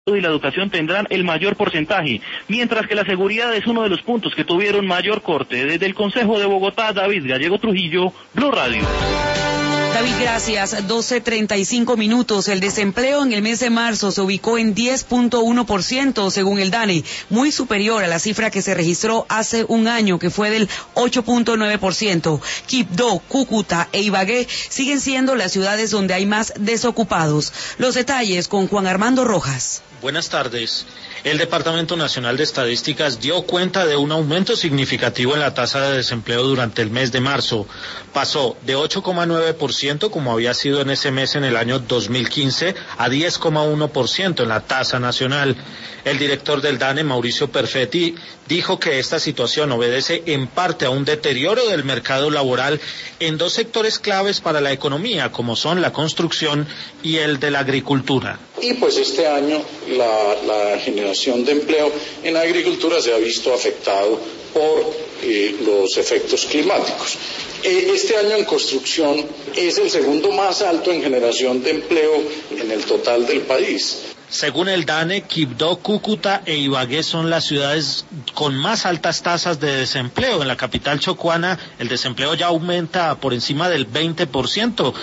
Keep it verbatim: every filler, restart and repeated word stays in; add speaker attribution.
Speaker 1: y la educación tendrán el mayor porcentaje, mientras que la seguridad es uno de los puntos que tuvieron mayor corte. Desde el Consejo de Bogotá, David Gallego Trujillo, Blue Radio.
Speaker 2: David, gracias. doce treinta y cinco minutos. El desempleo en el mes de marzo se ubicó en diez punto uno por ciento según el DANE, muy superior a la cifra que se registró hace un año, que fue del ocho punto nueve por ciento. Quibdó, Cúcuta e Ibagué siguen siendo las ciudades donde hay más desocupados. Los detalles con Juan Armando Rojas.
Speaker 3: Buenas tardes. El Departamento Nacional de Estadísticas dio cuenta de un aumento significativo en la tasa de desempleo durante el mes de marzo. Pasó de ocho coma nueve por ciento, como había sido en ese mes en el año dos mil quince, a diez coma uno por ciento en la tasa nacional. El director del DANE, Mauricio Perfetti, dijo que esta situación obedece en parte a un deterioro del mercado laboral en dos sectores claves para la economía, como son la construcción y el de la agricultura.
Speaker 4: Y pues este año la, la generación de empleo en la agricultura se ha visto afectado por eh, los efectos climáticos. Eh, este año en construcción es el segundo más alto en generación de empleo en el total del país.
Speaker 3: Según el DANE, Quibdó, Cúcuta e Ibagué son las ciudades con más altas tasas de desempleo. En la capital chocuana el desempleo ya aumenta por encima del veinte por ciento.